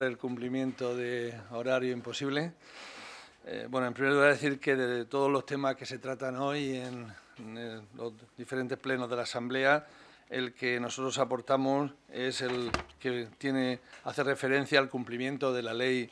el cumplimiento de horario imposible. Bueno, en primer lugar decir que de todos los temas que se tratan hoy en los diferentes plenos de la Asamblea, el que nosotros aportamos es el que hace referencia al cumplimiento de la Ley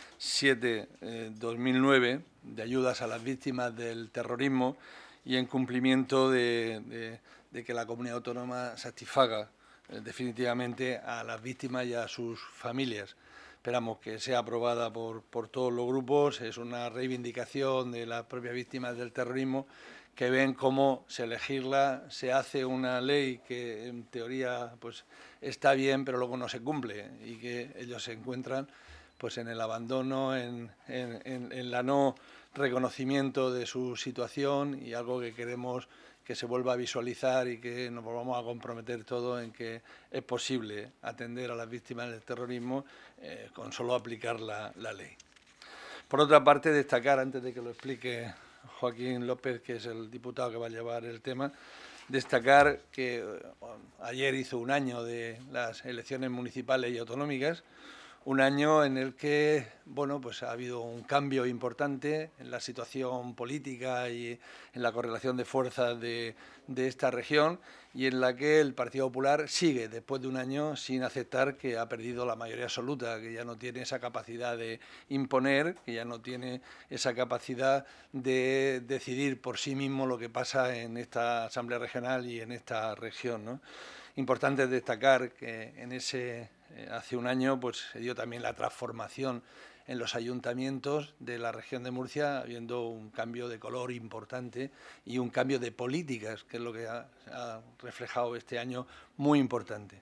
7/2009 de ayudas a las víctimas del terrorismo y en cumplimiento de que la comunidad autónoma satisfaga definitivamente a las víctimas y a sus familias. Esperamos que sea aprobada por todos los grupos. Es una reivindicación de las propias víctimas del terrorismo que ven cómo se legisla, se hace una ley que en teoría pues está bien, pero luego no se cumple y que ellos se encuentran pues en el abandono, en la no reconocimiento de su situación, y algo que queremos que se vuelva a visualizar y que nos volvamos a comprometer todos en que es posible atender a las víctimas del terrorismo con solo aplicar la ley. Por otra parte, destacar, antes de que lo explique Joaquín López, que es el diputado que va a llevar el tema, destacar que ayer hizo un año de las elecciones municipales y autonómicas, un año en el que bueno, pues ha habido un cambio importante en la situación política y en la correlación de fuerzas de esta región, y en la que el Partido Popular sigue, después de un año, sin aceptar que ha perdido la mayoría absoluta, que ya no tiene esa capacidad de imponer, que ya no tiene esa capacidad de decidir por sí mismo lo que pasa en esta Asamblea Regional y en esta región, ¿no? Importante destacar que en hace un año pues se dio también la transformación en los ayuntamientos de la región de Murcia, habiendo un cambio de color importante y un cambio de políticas, que es lo que ha reflejado este año, muy importante.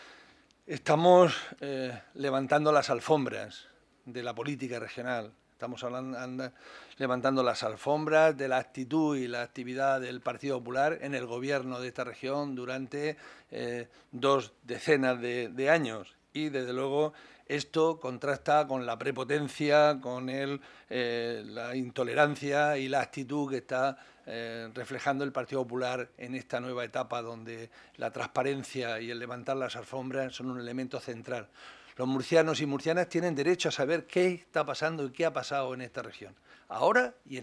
Estamos levantando las alfombras de la política regional. Estamos levantando las alfombras de la actitud y la actividad del Partido Popular en el gobierno de esta región durante 2 decenas de años. Y, desde luego, esto contrasta con la prepotencia, con la intolerancia y la actitud que está reflejando el Partido Popular en esta nueva etapa, donde la transparencia y el levantar las alfombras son un elemento central. Los murcianos y murcianas tienen derecho a saber qué está pasando y qué ha pasado en esta región, ahora y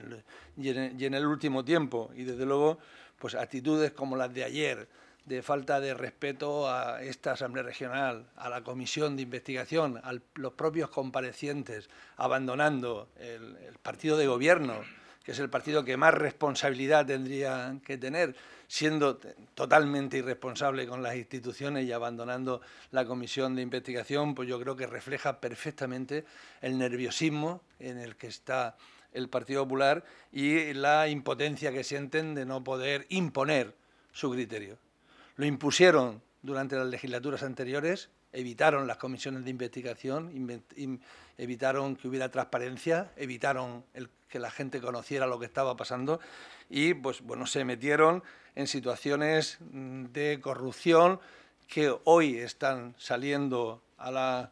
en el último tiempo. Y, desde luego, pues actitudes como las de ayer, de falta de respeto a esta Asamblea Regional, a la Comisión de Investigación, a los propios comparecientes, abandonando el partido de gobierno, que es el partido que más responsabilidad tendría que tener, siendo totalmente irresponsable con las instituciones y abandonando la Comisión de Investigación, pues yo creo que refleja perfectamente el nerviosismo en el que está el Partido Popular y la impotencia que sienten de no poder imponer su criterio. Lo impusieron durante las legislaturas anteriores, evitaron las comisiones de investigación, evitaron que hubiera transparencia, evitaron que la gente conociera lo que estaba pasando y, pues bueno, se metieron en situaciones de corrupción que hoy están saliendo a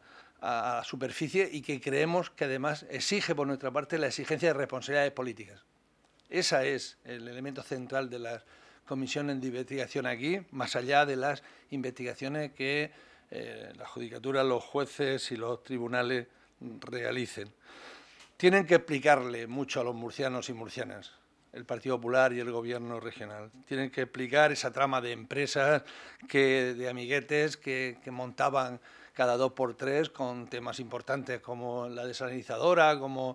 la superficie y que creemos que además exige por nuestra parte la exigencia de responsabilidades políticas. Ese es el elemento central de las comisiones de investigación aquí, más allá de las investigaciones que la judicatura, los jueces y los tribunales realicen. Tienen que explicarle mucho a los murcianos y murcianas, el Partido Popular y el Gobierno regional. Tienen que explicar esa trama de empresas, de amiguetes que montaban cada 2 por 3 con temas importantes como la desalinizadora, como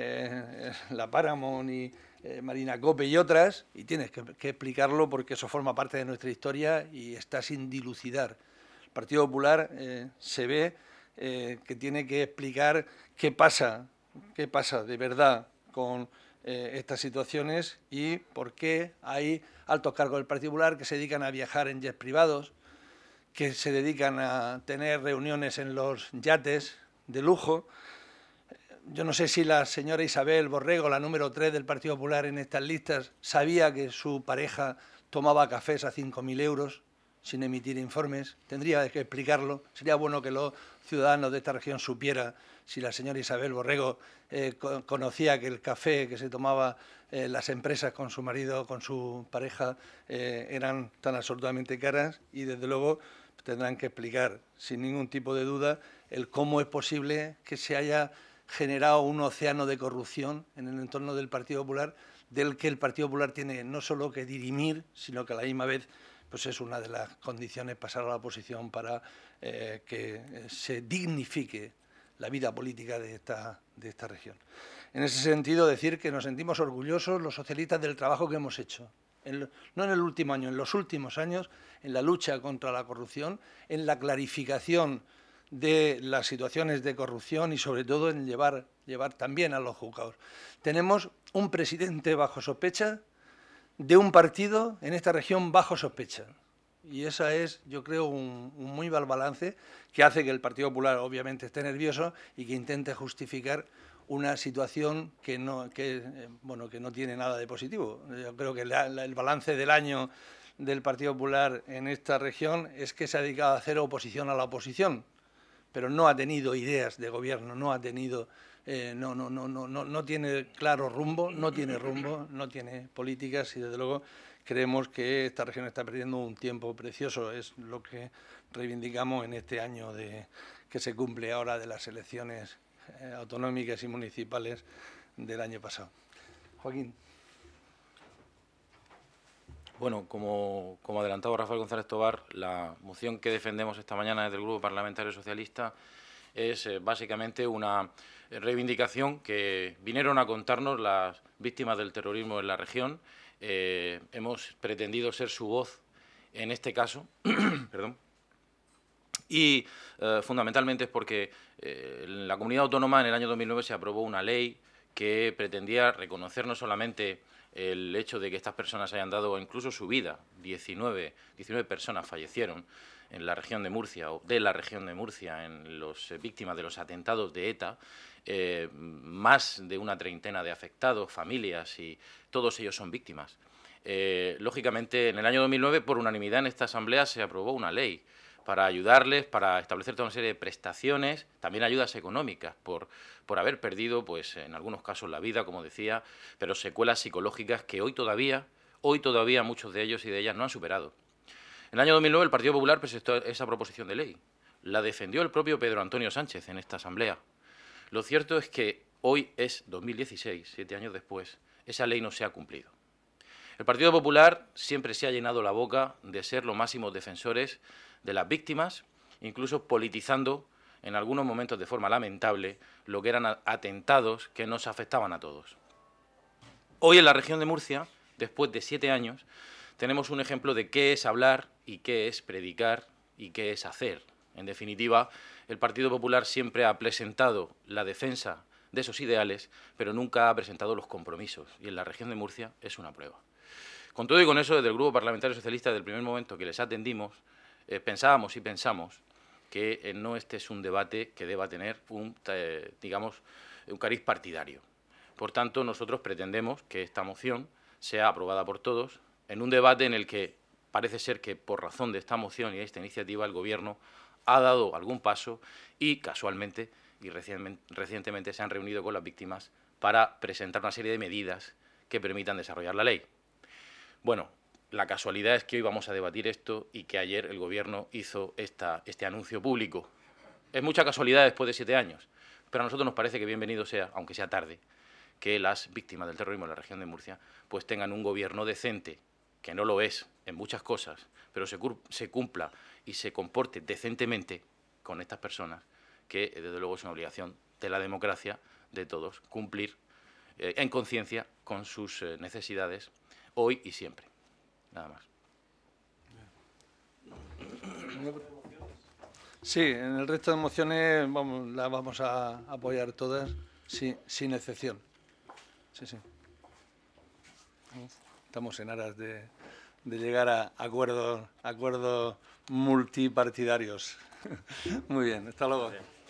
la Paramount y Marina Cope y otras, y tienes que explicarlo porque eso forma parte de nuestra historia y está sin dilucidar. El Partido Popular se ve que tiene que explicar qué pasa de verdad con estas situaciones y por qué hay altos cargos del Partido Popular que se dedican a viajar en jets privados, que se dedican a tener reuniones en los yates de lujo. Yo no sé si la señora Isabel Borrego, la número 3 del Partido Popular en estas listas, sabía que su pareja tomaba cafés a 5.000 euros sin emitir informes. Tendría que explicarlo. Sería bueno que los ciudadanos de esta región supieran si la señora Isabel Borrego conocía que el café que se tomaba las empresas con su marido, con su pareja, eran tan absolutamente caras. Y, desde luego, tendrán que explicar sin ningún tipo de duda el cómo es posible que se haya generado un océano de corrupción en el entorno del Partido Popular, del que el Partido Popular tiene no solo que dirimir, sino que a la misma vez pues es una de las condiciones pasar a la oposición para que se dignifique la vida política de esta región. En ese sentido, decir que nos sentimos orgullosos los socialistas del trabajo que hemos hecho, no en el último año, en los últimos años, en la lucha contra la corrupción, en la clarificación de las situaciones de corrupción y, sobre todo, en llevar también a los juzgados. Tenemos un presidente bajo sospecha de un partido en esta región bajo sospecha. Y esa es, yo creo, un muy mal balance que hace que el Partido Popular, obviamente, esté nervioso y que intente justificar una situación que no tiene nada de positivo. Yo creo que el balance del año del Partido Popular en esta región es que se ha dedicado a hacer oposición a la oposición, pero no ha tenido ideas de gobierno, no tiene claro rumbo, no tiene políticas y, desde luego, creemos que esta región está perdiendo un tiempo precioso. Es lo que reivindicamos en este año que se cumple ahora de las elecciones autonómicas y municipales del año pasado. Joaquín. Bueno, como adelantaba Rafael González Tobar, la moción que defendemos esta mañana desde el Grupo Parlamentario Socialista es básicamente una reivindicación que vinieron a contarnos las víctimas del terrorismo en la región. Hemos pretendido ser su voz en este caso, perdón, y fundamentalmente es porque en la comunidad autónoma en el año 2009 se aprobó una ley que pretendía reconocer no solamente el hecho de que estas personas hayan dado incluso su vida, 19 personas fallecieron en la región de Murcia, o de la región de Murcia, en las víctimas de los atentados de ETA, más de una treintena de afectados, familias, y todos ellos son víctimas. Lógicamente, en el año 2009, por unanimidad en esta Asamblea, se aprobó una ley para ayudarles, para establecer toda una serie de prestaciones, también ayudas económicas por haber perdido, pues en algunos casos la vida, como decía, pero secuelas psicológicas que hoy todavía muchos de ellos y de ellas no han superado. En el año 2009 el Partido Popular presentó esa proposición de ley. La defendió el propio Pedro Antonio Sánchez en esta Asamblea. Lo cierto es que hoy es 2016, 7 años después, esa ley no se ha cumplido. El Partido Popular siempre se ha llenado la boca de ser los máximos defensores de las víctimas, incluso politizando en algunos momentos de forma lamentable lo que eran atentados que nos afectaban a todos. Hoy en la región de Murcia, después de 7 años, tenemos un ejemplo de qué es hablar y qué es predicar y qué es hacer. En definitiva, el Partido Popular siempre ha presentado la defensa de esos ideales, pero nunca ha presentado los compromisos, y en la región de Murcia es una prueba. Con todo y con eso, desde el Grupo Parlamentario Socialista, desde el primer momento que les atendimos, pensábamos y pensamos que no este es un debate que deba tener un cariz partidario. Por tanto, nosotros pretendemos que esta moción sea aprobada por todos en un debate en el que parece ser que, por razón de esta moción y de esta iniciativa, el Gobierno ha dado algún paso y, casualmente y recientemente, se han reunido con las víctimas para presentar una serie de medidas que permitan desarrollar la ley. Bueno, la casualidad es que hoy vamos a debatir esto y que ayer el Gobierno hizo este anuncio público. Es mucha casualidad después de 7 años, pero a nosotros nos parece que bienvenido sea, aunque sea tarde, que las víctimas del terrorismo en la región de Murcia pues tengan un Gobierno decente, que no lo es en muchas cosas, pero se cumpla y se comporte decentemente con estas personas, que desde luego es una obligación de la democracia de todos cumplir en conciencia con sus necesidades hoy y siempre. Nada más. Sí, en el resto de mociones las vamos a apoyar todas, sin excepción. Sí. Estamos en aras de llegar a acuerdos multipartidarios. Muy bien, hasta luego.